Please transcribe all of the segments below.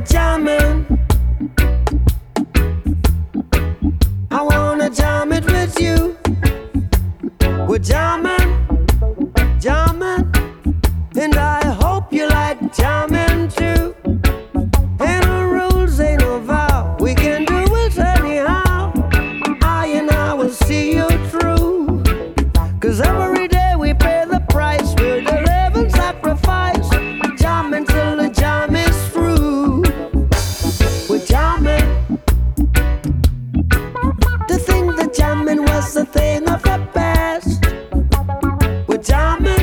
jamming. I wanna jam it with you. We're jamming, jamming, and I hope you like jamming too. Ain't no rules, ain't no vow. We can do it anyhow. I and I will see you through. 'Cause every day we pay the price. We're the living sacrifice. Jamming till the jam is through. We're jamming. To think that jamming was a thing of the past. We're jamming.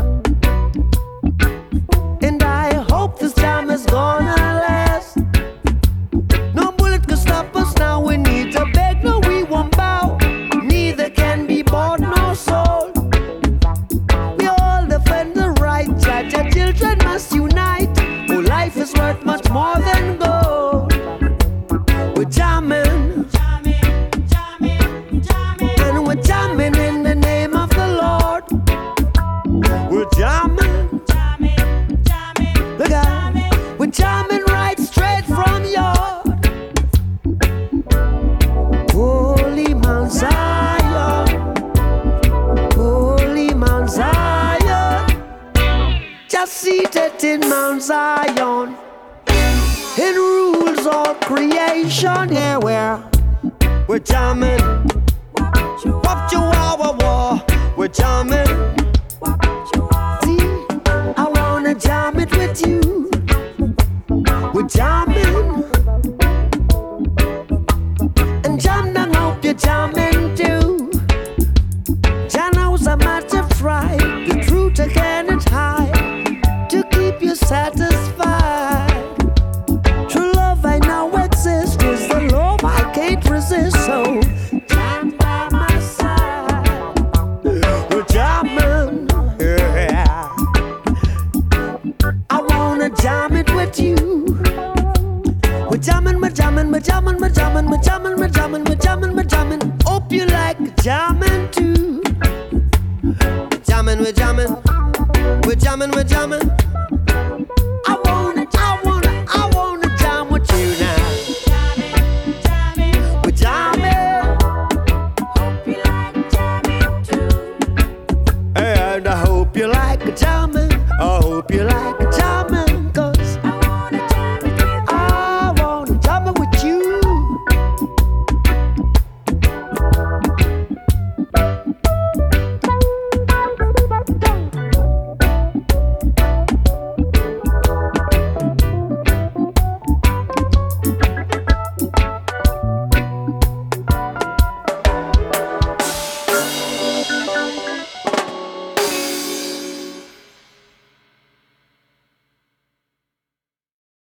And I hope this jam is gonna last. No bullet can stop us now. We need to beg, no, we won't bow. Neither can be bought nor sold. We all defend the right. Judge, our children must unite. Oh, life is worth much more than gold. We're jamming. And we're jamming in the name of the Lord. We're jamming. Look out. We're jamming right straight from your Holy Mount Zion. Holy Mount Zion. Just seated in Mount Zion. It rules all creation. Yeah, we're jamming. Wop chihuahua war. We're jamming. See, I wanna jam it with you. We're jamming. And jam down, hope you're jamming too. Jah knows a matter of right. The truth I cannot hide. To keep you satisfied. True love I know exists. Is the love I can't resist. So jam by my side. We're jamming. Yeah. I wanna jam it with you. We're jamming, we're jamming, we're jamming, we're jamming, we're jamming, we're jamming, we're jamming, we're jamming. Hope you like jamming too. Jamming, we're jamming, we're jamming, we're jamming.